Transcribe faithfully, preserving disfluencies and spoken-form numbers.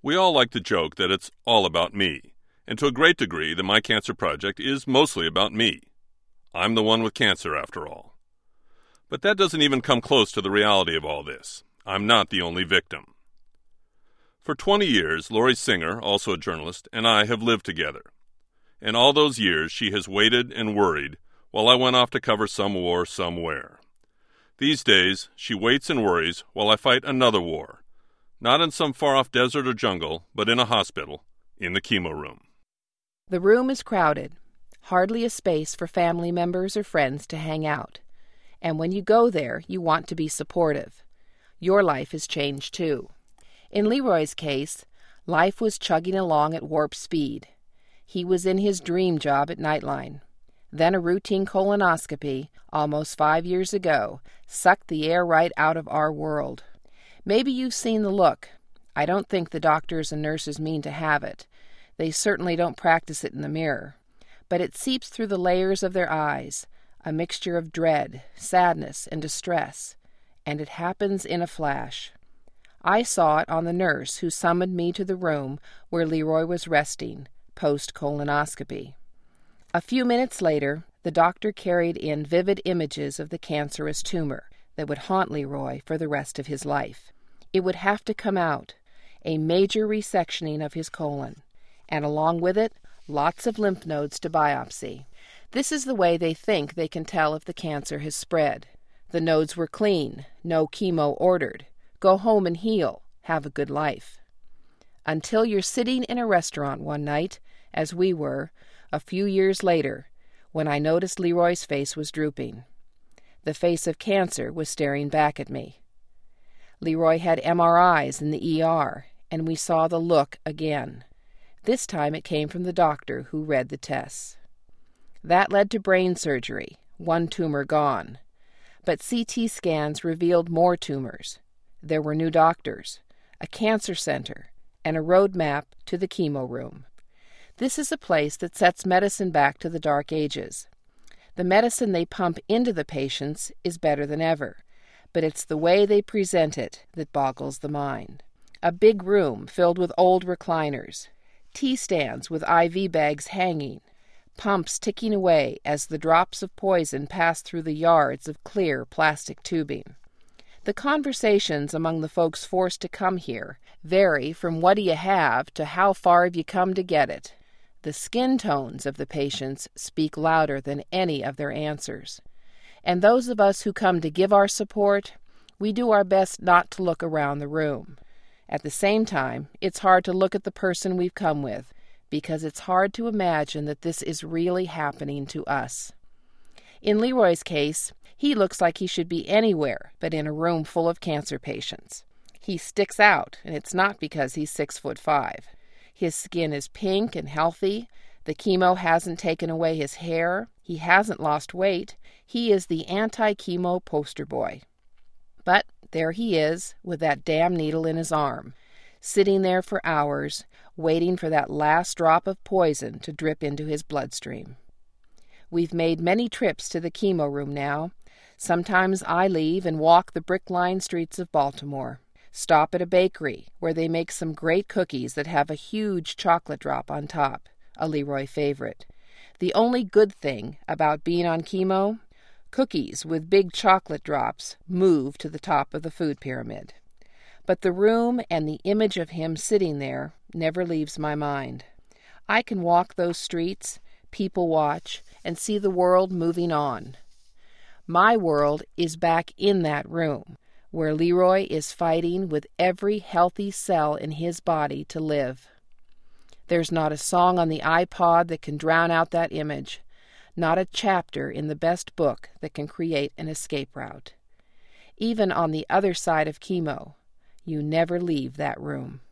We all like to joke that it's all about me, and to a great degree the My Cancer Project is mostly about me. I'm the one with cancer, after all. But that doesn't even come close to the reality of all this. I'm not the only victim. For twenty years, Lori Singer, also a journalist, and I have lived together. In all those years, she has waited and worried while I went off to cover some war somewhere. These days, she waits and worries while I fight another war, not in some far-off desert or jungle, but in a hospital, in the chemo room. The room is crowded, hardly a space for family members or friends to hang out. And when you go there, you want to be supportive. Your life has changed too. In Leroy's case, life was chugging along at warp speed. He was in his dream job at Nightline. Then a routine colonoscopy, almost five years ago, sucked the air right out of our world. Maybe you've seen the look. I don't think the doctors and nurses mean to have it. They certainly don't practice it in the mirror. But it seeps through the layers of their eyes, a mixture of dread, sadness, and distress. And it happens in a flash. I saw it on the nurse who summoned me to the room where Leroy was resting, post-colonoscopy. A few minutes later, the doctor carried in vivid images of the cancerous tumor that would haunt Leroy for the rest of his life. It would have to come out, a major resectioning of his colon, and along with it, lots of lymph nodes to biopsy. This is the way they think they can tell if the cancer has spread. The nodes were clean, no chemo ordered. Go home and heal, have a good life. Until you're sitting in a restaurant one night, as we were, a few years later, when I noticed Leroy's face was drooping. The face of cancer was staring back at me. Leroy had M R Is in the E R, and we saw the look again. This time it came from the doctor who read the tests. That led to brain surgery, one tumor gone. But C T scans revealed more tumors. There were new doctors, a cancer center, and a roadmap to the chemo room. This is a place that sets medicine back to the dark ages. The medicine they pump into the patients is better than ever, but it's the way they present it that boggles the mind. A big room filled with old recliners, T-stands with I V bags hanging, pumps ticking away as the drops of poison pass through the yards of clear plastic tubing. The conversations among the folks forced to come here vary from what do you have to how far have you come to get it. The skin tones of the patients speak louder than any of their answers. And those of us who come to give our support, we do our best not to look around the room. At the same time, it's hard to look at the person we've come with, because it's hard to imagine that this is really happening to us. In Leroy's case, he looks like he should be anywhere but in a room full of cancer patients. He sticks out, and it's not because he's six foot five. His skin is pink and healthy. The chemo hasn't taken away his hair. He hasn't lost weight. He is the anti-chemo poster boy. But there he is, with that damn needle in his arm, sitting there for hours, waiting for that last drop of poison to drip into his bloodstream. We've made many trips to the chemo room now. Sometimes I leave and walk the brick-lined streets of Baltimore. Stop at a bakery where they make some great cookies that have a huge chocolate drop on top, a Leroy favorite. The only good thing about being on chemo, cookies with big chocolate drops move to the top of the food pyramid. But the room and the image of him sitting there never leaves my mind. I can walk those streets, people watch, and see the world moving on. My world is back in that room, where Leroy is fighting with every healthy cell in his body to live. There's not a song on the iPod that can drown out that image, not a chapter in the best book that can create an escape route. Even on the other side of chemo, you never leave that room.